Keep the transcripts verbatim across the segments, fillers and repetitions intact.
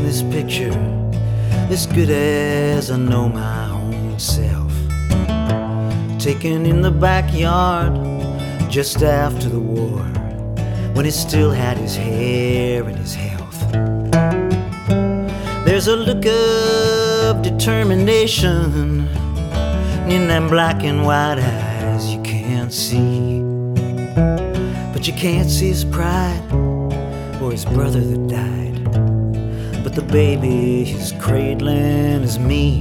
this picture as good as I know my own self. Taken in the backyard just after the war, when he still had his hair and his health. There's a look of determination in them black and white eyes you can't see. But you can't see his pride or his brother that died, but the baby he's cradling is me.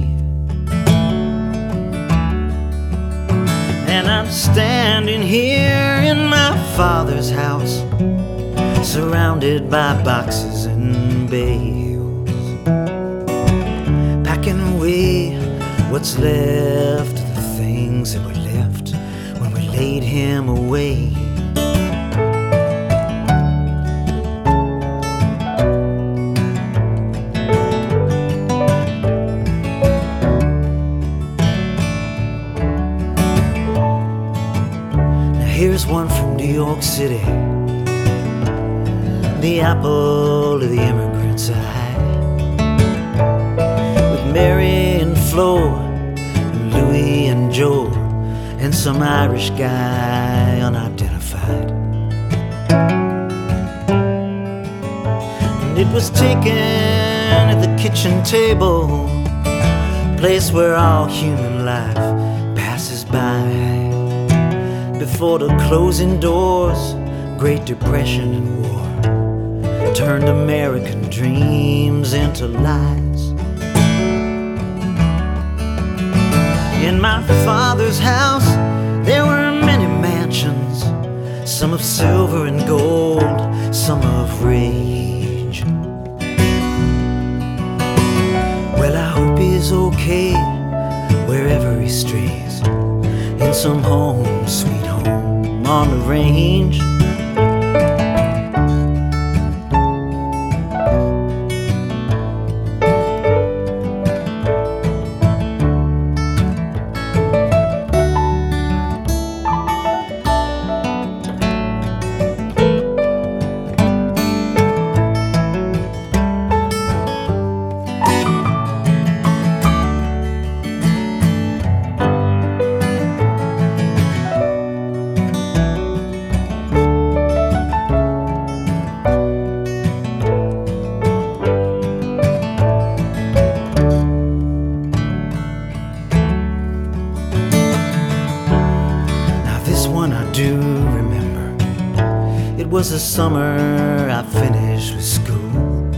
And I'm standing here in my father's house, surrounded by boxes and bales, packing away what's left of the things that were left when we laid him away. Here's one from New York City, the apple of the immigrant's eye, with Mary and Flo, and Louie and Joe, and some Irish guy unidentified. And it was taken at the kitchen table, place where all human life passes by. Before the closing doors, Great Depression and war turned American dreams into lies. In my father's house, there were many mansions, some of silver and gold, some of rage. Well, I hope he's okay wherever he strays, in some home, sweet home on the range. Do remember, it was the summer I finished with school.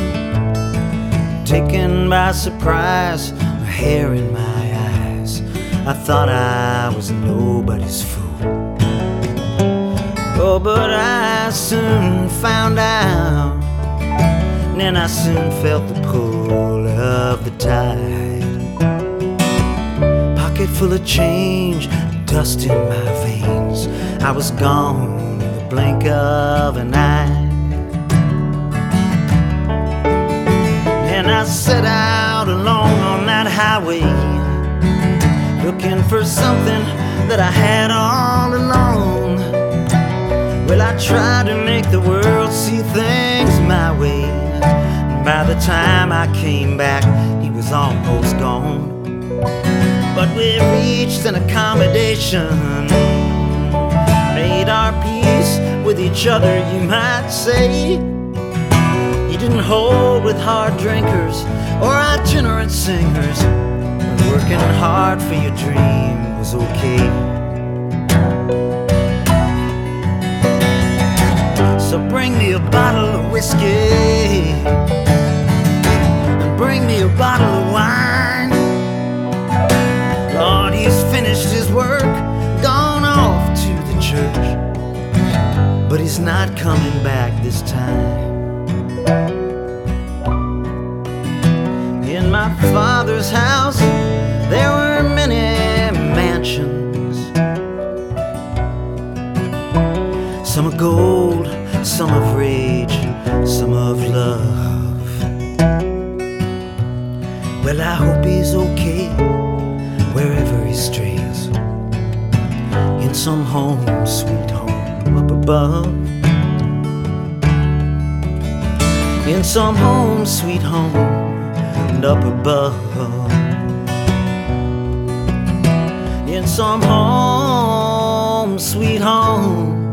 Taken by surprise, my hair in my eyes, I thought I was nobody's fool. Oh, but I soon found out, and then I soon felt the pull of the tide. Pocket full of change, dust in my veins, I was gone in the blink of an eye. And I set out alone on that highway, looking for something that I had all alone. Well, I tried to make the world see things my way, and by the time I came back, he was almost gone. But we reached an accommodation, made our peace with each other, you might say. You didn't hold with hard drinkers or itinerant singers, but working hard for your dream was okay. So bring me a bottle of whiskey, and bring me a bottle of wine. Lord, he's finished his work, gone off to the church, but he's not coming back this time. In my father's house, there were many mansions, some of gold, some of rage, some of love. Well, I hope he's okay wherever he strays, in some home, sweet home up above. In in some home, sweet home, and up above. In some home, sweet home,